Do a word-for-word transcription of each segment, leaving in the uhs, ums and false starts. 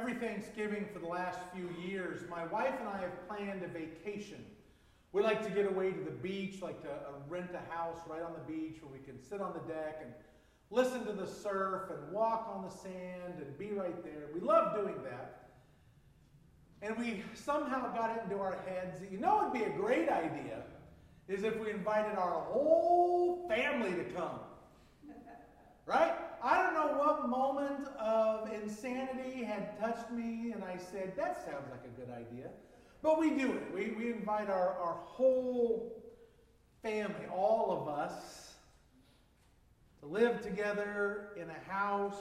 Every Thanksgiving for the last few years, my wife and I have planned a vacation. We like to get away to the beach, like to uh, rent a house right on the beach where we can sit on the deck and listen to the surf and walk on the sand and be right there. We love doing that. And we somehow got it into our heads that, you know, what would be a great idea is if we invited our whole family to come. Right? I don't know what moment of insanity had touched me, and I said, that sounds like a good idea. But we do it. We, we invite our, our whole family, all of us, to live together in a house,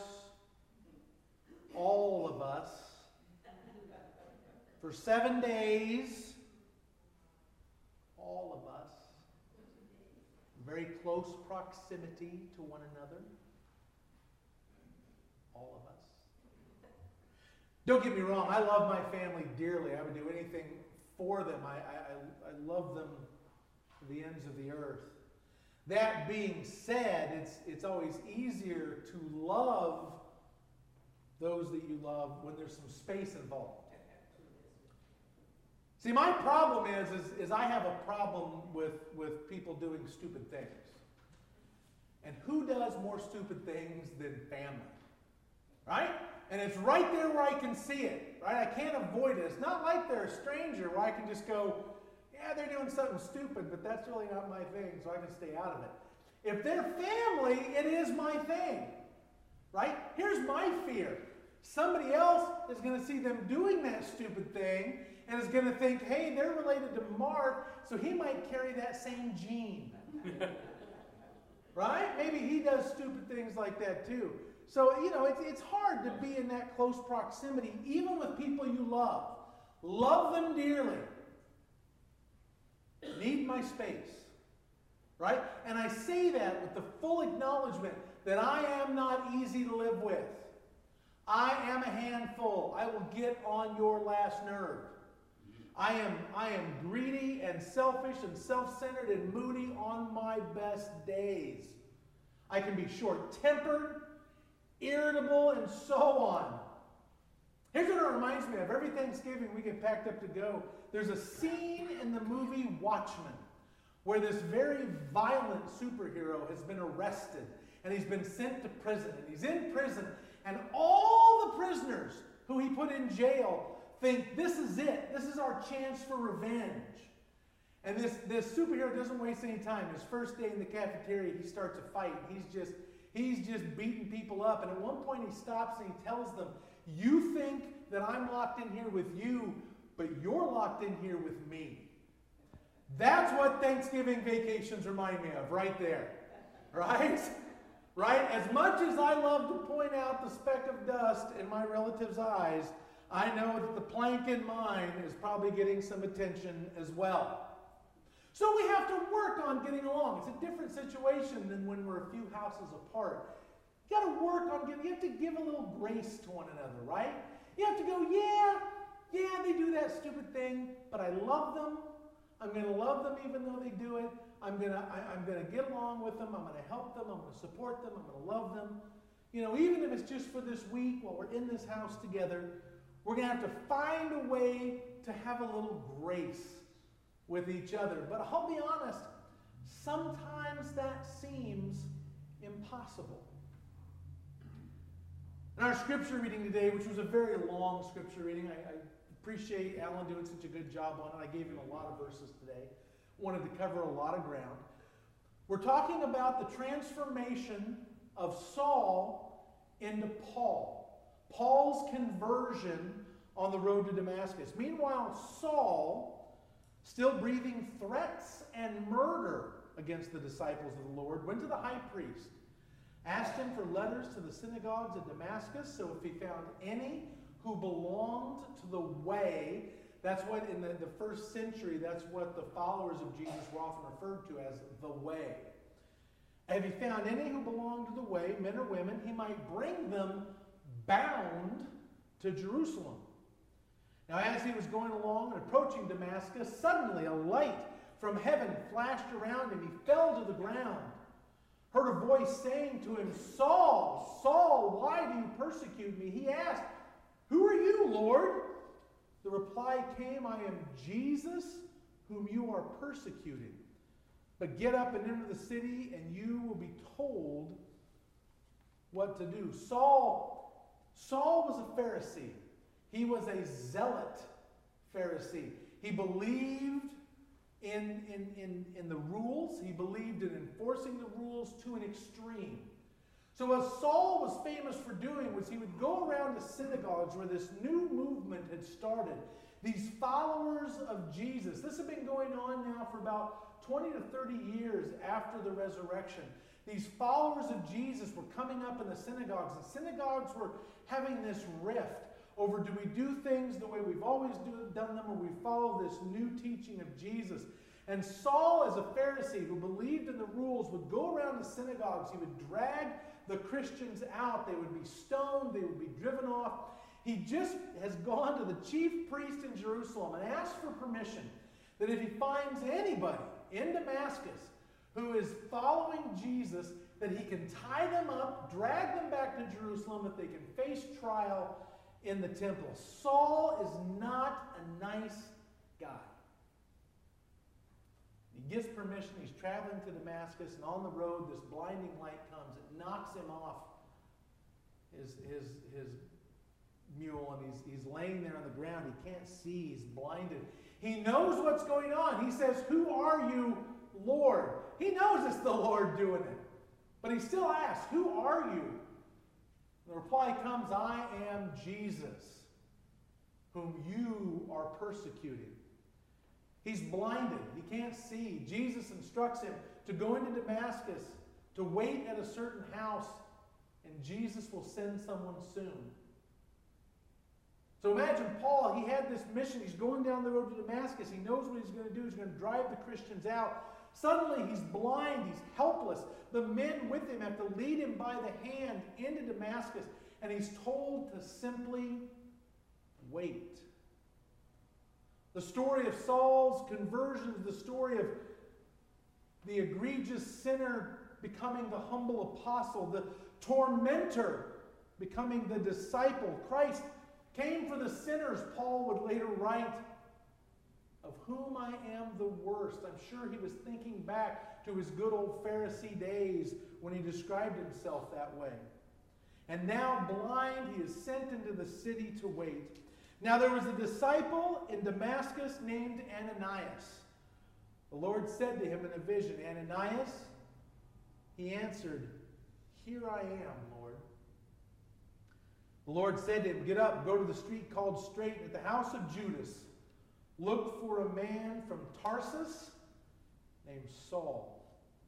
all of us, for seven days, all of us, very close proximity to one another. All of us. Don't get me wrong, I love my family dearly. I would do anything for them. I, I, I love them to the ends of the earth. That being said, it's, it's always easier to love those that you love when there's some space involved. See, my problem is, is, is I have a problem with, with people doing stupid things. And who does more stupid things than family? Right? And it's right there where I can see it. Right? I can't avoid it. It's not like they're a stranger where I can just go, yeah, they're doing something stupid, but that's really not my thing, so I can stay out of it. If they're family, it is my thing. Right? Here's my fear. Somebody else is going to see them doing that stupid thing and is going to think, hey, they're related to Mark, so he might carry that same gene. Right? Maybe he does stupid things like that too. So, you know, it's, it's hard to be in that close proximity, even with people you love. Love them dearly. Need my space. Right? And I say that with the full acknowledgement that I am not easy to live with. I am a handful. I will get on your last nerve. I am, I am greedy and selfish and self-centered and moody on my best days. I can be short-tempered, irritable, and so on. Here's what it reminds me of. Every Thanksgiving we get packed up to go. There's a scene in the movie Watchmen where this very violent superhero has been arrested and he's been sent to prison. And he's in prison, and all the prisoners who he put in jail think this is it. This is our chance for revenge. And this, this superhero doesn't waste any time. His first day in the cafeteria, he starts a fight. He's just, he's just beating people up. And at one point he stops and he tells them, you think that I'm locked in here with you, but you're locked in here with me. That's what Thanksgiving vacations remind me of right there. Right? Right? As much as I love to point out the speck of dust in my relative's eyes, I know that the plank in mine is probably getting some attention as well. So we have to work on getting along. It's a different situation than when we're a few houses apart. You got to work on getting, you have to give a little grace to one another, right? You have to go, yeah, yeah, they do that stupid thing, but I love them. I'm going to love them even though they do it. I'm going to I, I'm going to get along with them. I'm going to help them. I'm going to support them. I'm going to love them. You know, even if it's just for this week while we're in this house together, we're going to have to find a way to have a little grace with each other. But I'll be honest, sometimes that seems impossible. In our scripture reading today, which was a very long scripture reading, I, I appreciate Alan doing such a good job on it. I gave him a lot of verses today. Wanted to cover a lot of ground. We're talking about the transformation of Saul into Paul. Paul's conversion on the road to Damascus. Meanwhile, Saul, still breathing threats and murder against the disciples of the Lord, went to the high priest, asked him for letters to the synagogues of Damascus, so if he found any who belonged to the way, that's what in the, the first century, that's what the followers of Jesus were often referred to as the way. And if he found any who belonged to the way, men or women, he might bring them bound to Jerusalem. Now, as he was going along and approaching Damascus, suddenly a light from heaven flashed around him. He fell to the ground, heard a voice saying to him, Saul, Saul, why do you persecute me? He asked, "Who are you, Lord?" The reply came, "I am Jesus, whom you are persecuting. But get up and enter the city, and you will be told what to do." Saul, Saul was a Pharisee. He was a zealot Pharisee. He believed in, in, in, in the rules. He believed in enforcing the rules to an extreme. So what Saul was famous for doing was he would go around to synagogues where this new movement had started. These followers of Jesus. This had been going on now for about twenty to thirty years after the resurrection. These followers of Jesus were coming up in the synagogues, and synagogues were having this rift over, do we do things the way we've always do, done them, or we follow this new teaching of Jesus? And Saul, as a Pharisee who believed in the rules, would go around the synagogues. He would drag the Christians out. They would be stoned. They would be driven off. He just has gone to the chief priest in Jerusalem and asked for permission that if he finds anybody in Damascus who is following Jesus, that he can tie them up, drag them back to Jerusalem, that they can face trial in the temple. Saul is not a nice guy. He gets permission. He's traveling to Damascus, and on the road, this blinding light comes. It knocks him off his, his, his mule, and he's, he's laying there on the ground. He can't see. He's blinded. He knows what's going on. He says, "Who are you, Lord?" He knows it's the Lord doing it. But he still asks, "Who are you?" The reply comes, "I am Jesus, whom you are persecuting." He's blinded. He can't see. Jesus instructs him to go into Damascus, to wait at a certain house, and Jesus will send someone soon. So imagine Paul, he had this mission. He's going down the road to Damascus. He knows what he's going to do. He's going to drive the Christians out. Suddenly he's blind. He's helpless. The men with him have to lead him by the hand into Damascus. And he's told to simply wait. The story of Saul's conversion is the story of the egregious sinner becoming the humble apostle, the tormentor becoming the disciple. Christ came for the sinners, Paul would later write, "of whom I am the worst." I'm sure he was thinking back to his good old Pharisee days when he described himself that way. And now, blind, he is sent into the city to wait. Now there was a disciple in Damascus named Ananias. The Lord said to him in a vision, "Ananias?" He answered, "Here I am, Lord." The Lord said to him, "Get up, go to the street called Straight, at the house of Judas. Look for a man from Tarsus named Saul."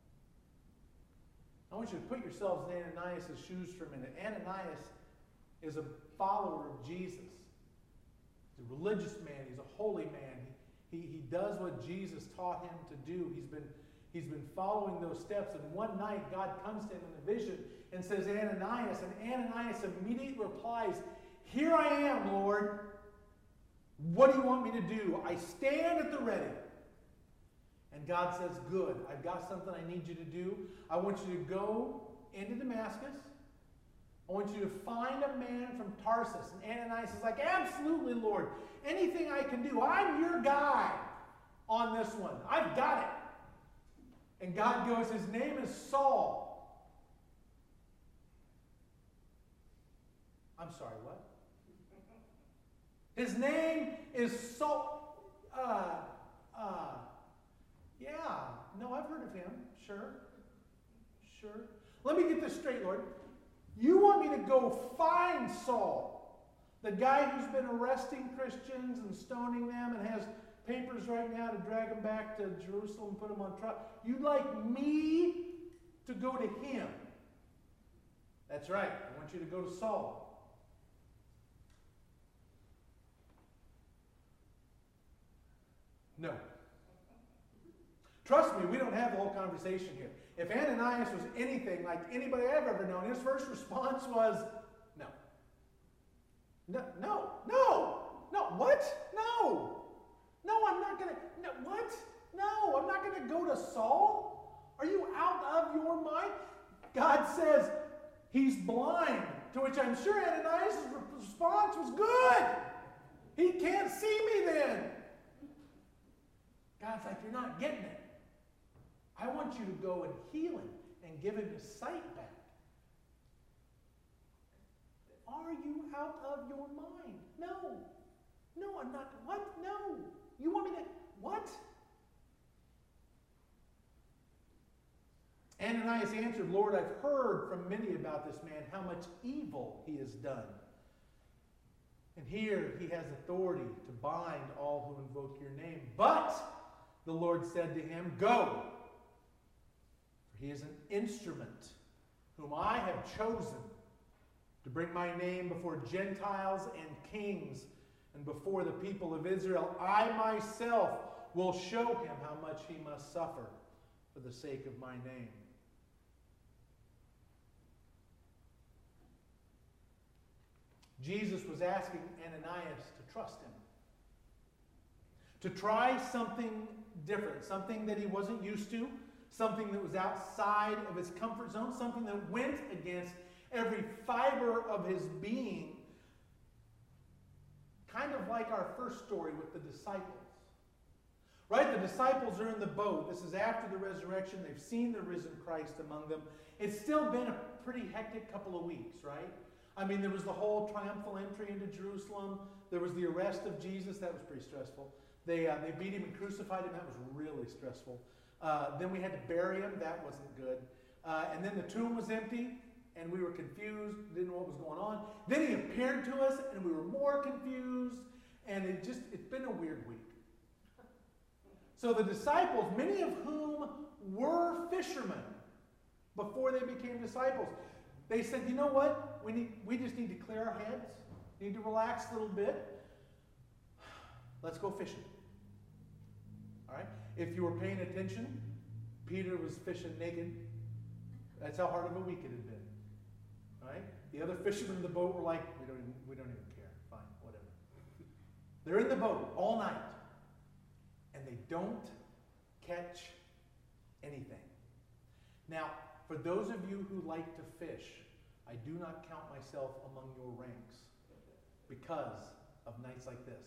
I want you to put yourselves in Ananias' shoes for a minute. Ananias is a follower of Jesus. He's a religious man. He's a holy man. He, he, he does what Jesus taught him to do. He's been, he's been following those steps. And one night, God comes to him in a vision and says, "Ananias." And Ananias immediately replies, "Here I am, Lord. What do you want me to do? I stand at the ready." And God says, "Good. I've got something I need you to do. I want you to go into Damascus. I want you to find a man from Tarsus." And Ananias is like, "Absolutely, Lord. Anything I can do. I'm your guy on this one. I've got it." And God goes, "His name is Saul." I'm sorry, what? His name is Saul. Uh, uh, yeah. No, I've heard of him. Sure. Sure. Let me get this straight, Lord. You want me to go find Saul, the guy who's been arresting Christians and stoning them and has papers right now to drag them back to Jerusalem and put them on trial. You'd like me to go to him? That's right. I want you to go to Saul. No. Trust me, we don't have the whole conversation here. If Ananias was anything like anybody I've ever known, his first response was, no. No, no, no, no, what? No. No, I'm not going to, no, what? No, I'm not going to go to Saul? Are you out of your mind? God says he's blind. To which I'm sure Ananias' response was, good. He can't see me then. God's like, you're not getting it. I want you to go and heal him and give him his sight back. Are you out of your mind? No. No, I'm not. What? No. You want me to? What? Ananias answered, Lord, I've heard from many about this man, how much evil he has done. And here he has authority to bind all who invoke your name. But the Lord said to him, go, for he is an instrument whom I have chosen to bring my name before Gentiles and kings and before the people of Israel. I myself will show him how much he must suffer for the sake of my name. Jesus was asking Ananias to trust him, to try something different, something that he wasn't used to, something that was outside of his comfort zone, something that went against every fiber of his being, kind of like our first story with the disciples. Right? The disciples are in the boat. This is after the resurrection. They've seen the risen Christ among them. It's still been a pretty hectic couple of weeks, right? I mean, there was the whole triumphal entry into Jerusalem. There was the arrest of Jesus. That was pretty stressful. They, uh, they beat him and crucified him. That was really stressful. Uh, then we had to bury him. That wasn't good. Uh, and then the tomb was empty, and we were confused, didn't know what was going on. Then he appeared to us, and we were more confused. And it just, it's been a weird week. So the disciples, many of whom were fishermen before they became disciples, they said, you know what? We need, we just need to clear our heads. We need to relax a little bit. Let's go fishing. All right? If you were paying attention, Peter was fishing naked. That's how hard of a week it had been. All right? The other fishermen in the boat were like, we don't even, we don't even care. Fine, whatever. They're in the boat all night. And they don't catch anything. Now, for those of you who like to fish, I do not count myself among your ranks because of nights like this.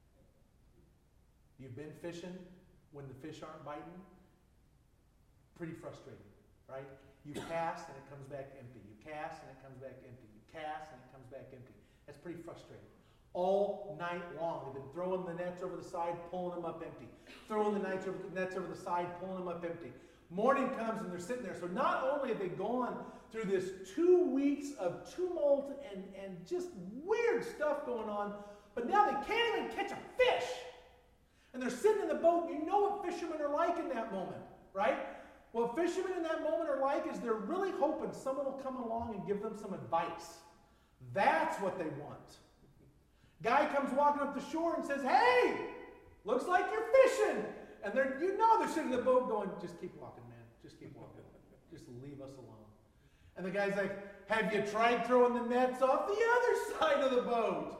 You've been fishing when the fish aren't biting? Pretty frustrating, right? You cast and it comes back empty. You cast and it comes back empty. You cast and it comes back empty. That's pretty frustrating. All night long, they've been throwing the nets over the side, pulling them up empty. Throwing the nets over the, nets over the side, pulling them up empty. Morning comes and they're sitting there. So not only have they gone through this two weeks of tumult and, and just weird stuff going on, but now they can't even catch a fish. And they're sitting in the boat. You know what fishermen are like in that moment, right? What fishermen in that moment are like is they're really hoping someone will come along and give them some advice. That's what they want. Guy comes walking up the shore and says, hey, looks like you're fishing. And they're, you know they're sitting in the boat going, just keep walking, man. Just keep walking. Just leave us alone. And the guy's like, have you tried throwing the nets off the other side of the boat?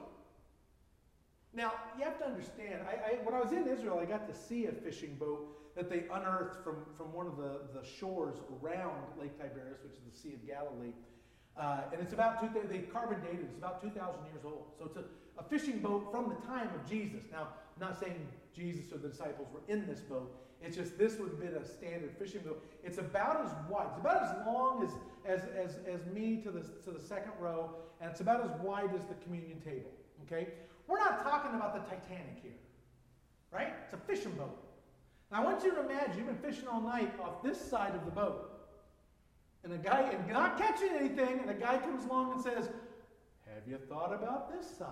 Now, you have to understand, I, I, when I was in Israel, I got to see a fishing boat that they unearthed from, from one of the, the shores around Lake Tiberias, which is the Sea of Galilee. Uh, and it's about, two, they carbon dated, it's about two thousand years old. So it's a, a fishing boat from the time of Jesus. Now, I'm not saying Jesus or the disciples were in this boat. It's just this would have been a standard fishing boat. It's about as wide, it's about as long as, as, as, as me to the, to the second row, and it's about as wide as the communion table, okay? We're not talking about the Titanic here, right? It's a fishing boat. Now, I want you to imagine you've been fishing all night off this side of the boat. And a guy, and not catching anything, and a guy comes along and says, have you thought about this side?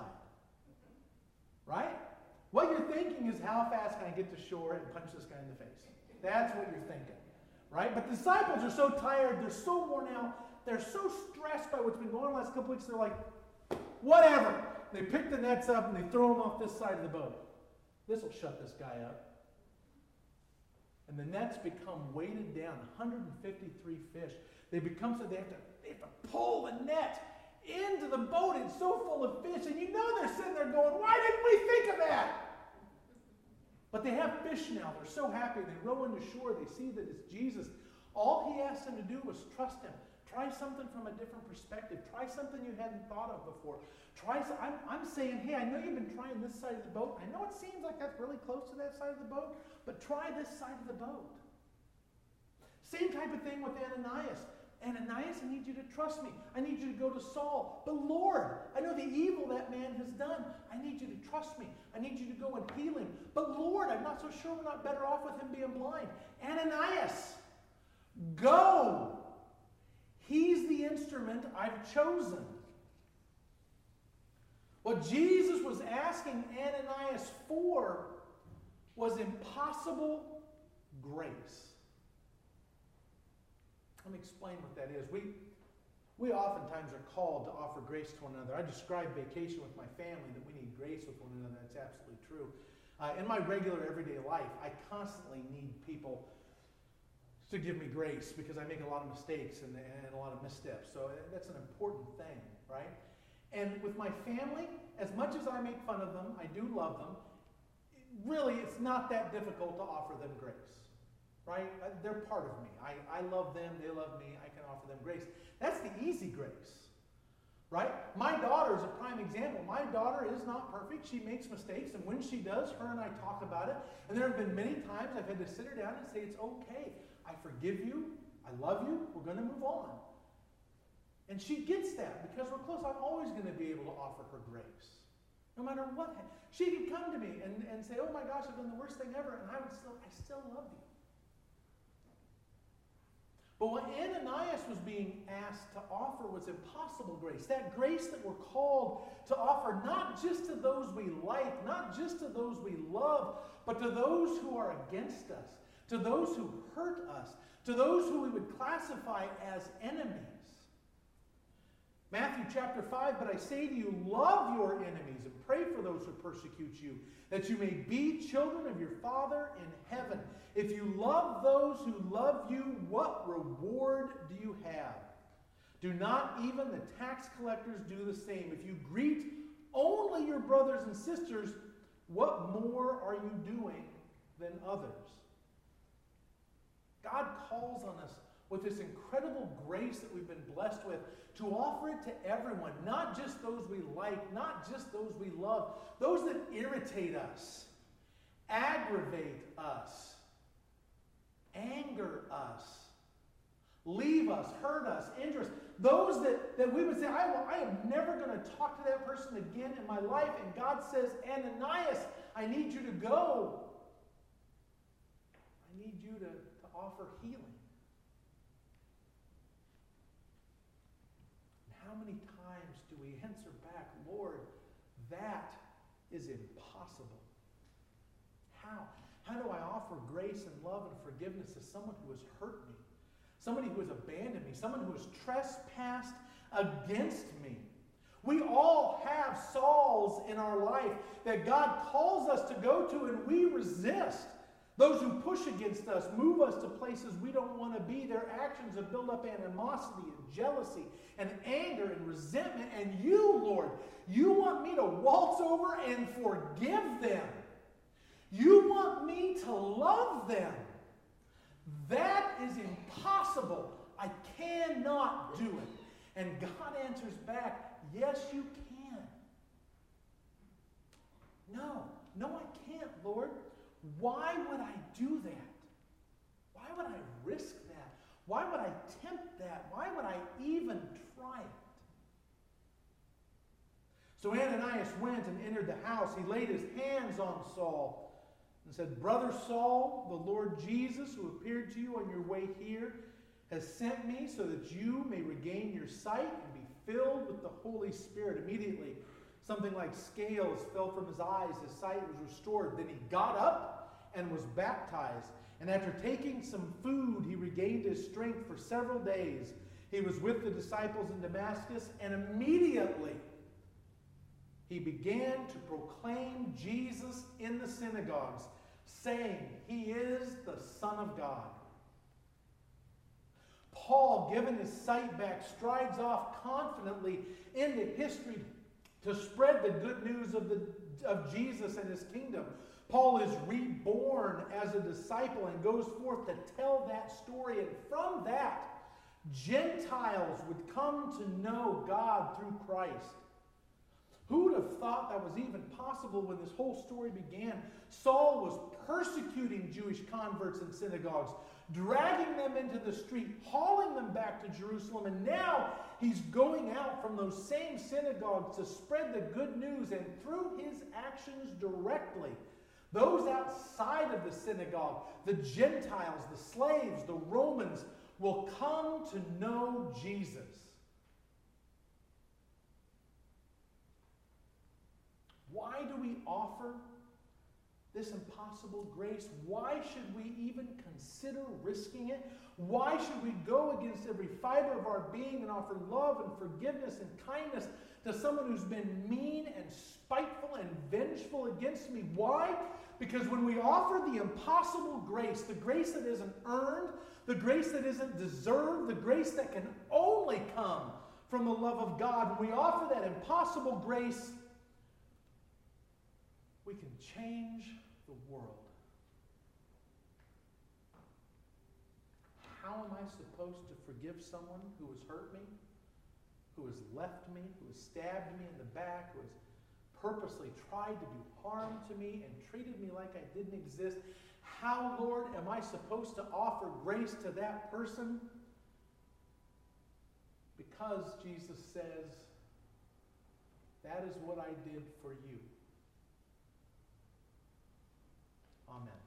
Right? What you're thinking is, how fast can I get to shore and punch this guy in the face? That's what you're thinking. Right? But the disciples are so tired, they're so worn out, they're so stressed by what's been going on the last couple weeks, they're like, whatever. They pick the nets up and they throw them off this side of the boat. This will shut this guy up. And the nets become weighted down, one hundred fifty-three fish. They become so they have to, they have to pull the net into the boat. It's so full of fish. And you know they're sitting there going, why didn't we think of that? But they have fish now. They're so happy. They row into shore. They see that it's Jesus. All he asked them to do was trust him. Try something from a different perspective. Try something you hadn't thought of before. Try. I'm, I'm saying, hey, I know you've been trying this side of the boat. I know it seems like that's really close to that side of the boat, but try this side of the boat. Same type of thing with Ananias. Ananias, I need you to trust me. I need you to go to Saul. But Lord, I know the evil that man has done. I need you to trust me. I need you to go and heal him. But Lord, I'm not so sure we're not better off with him being blind. Ananias, go. He's the instrument I've chosen. What Jesus was asking Ananias for was impossible grace. Let me explain what that is. We, we oftentimes are called to offer grace to one another. I describe vacation with my family, that we need grace with one another. That's absolutely true. Uh, in my regular everyday life, I constantly need people to give me grace because I make a lot of mistakes and, and a lot of missteps. So that's an important thing, right? And with my family, as much as I make fun of them, I do love them, really it's not that difficult to offer them grace. Right? They're part of me. I, I love them. They love me. I can offer them grace. That's the easy grace. Right? My daughter is a prime example. My daughter is not perfect. She makes mistakes. And when she does, her and I talk about it. And there have been many times I've had to sit her down and say, it's okay. I forgive you. I love you. We're going to move on. And she gets that because we're close. I'm always going to be able to offer her grace. No matter what. She could come to me and, and say, oh my gosh, I've done the worst thing ever. And I would still, I still love you. But what Ananias was being asked to offer was impossible grace. That grace that we're called to offer not just to those we like, not just to those we love, but to those who are against us, to those who hurt us, to those who we would classify as enemies. Matthew chapter five, but I say to you, love your enemies and pray for those who persecute you, that you may be children of your Father in heaven. If you love those who love you, what reward do you have? Do not even the tax collectors do the same? If you greet only your brothers and sisters, what more are you doing than others? God calls on us with this incredible grace that we've been blessed with to offer it to everyone, not just those we like, not just those we love, those that irritate us, aggravate us, anger us, leave us, hurt us, injure us. Those that, that we would say, I, will, I am never going to talk to that person again in my life. And God says, Ananias, I need you to go. I need you to, to offer healing. How many times do we answer back, Lord, that is impossible? How? How do I offer grace and love and forgiveness to someone who has hurt me? Somebody who has abandoned me? Someone who has trespassed against me? We all have Sauls in our life that God calls us to go to and we resist. Those who push against us, move us to places we don't want to be. Their actions have built up animosity and jealousy and anger and resentment. And you, Lord, you want me to waltz over and forgive them. You want me to love them. That is impossible. I cannot do it. And God answers back, yes, you can. No, no, I can't, Lord. Why would I do that? Why would I risk that? Why would I tempt that? Why would I even try it? So Ananias went and entered the house. He laid his hands on Saul and said, Brother Saul, the Lord Jesus, who appeared to you on your way here, has sent me so that you may regain your sight and be filled with the Holy Spirit. Immediately, something like scales fell from his eyes. His sight was restored. Then he got up and was baptized. And after taking some food, he regained his strength for several days. He was with the disciples in Damascus, and immediately he began to proclaim Jesus in the synagogues, saying, He is the Son of God. Paul, given his sight back, strides off confidently into history to spread the good news of, the, of Jesus and his kingdom. Paul is reborn as a disciple and goes forth to tell that story. And from that, Gentiles would come to know God through Christ. Who would have thought that was even possible when this whole story began? Saul was persecuting Jewish converts in synagogues, dragging them into the street, hauling them back to Jerusalem, and now he's going out from those same synagogues to spread the good news, and through his actions directly, those outside of the synagogue, the Gentiles, the slaves, the Romans, will come to know Jesus. Why do we offer this impossible grace? Why should we even consider risking it? Why should we go against every fiber of our being and offer love and forgiveness and kindness to someone who's been mean and spiteful and vengeful against me? Why? Because when we offer the impossible grace, the grace that isn't earned, the grace that isn't deserved, the grace that can only come from the love of God, when we offer that impossible grace, we can change the world. How am I supposed to forgive someone who has hurt me, who has left me, who has stabbed me in the back, who has purposely tried to do harm to me and treated me like I didn't exist? How, Lord, am I supposed to offer grace to that person? Because Jesus says, that is what I did for you. Amen.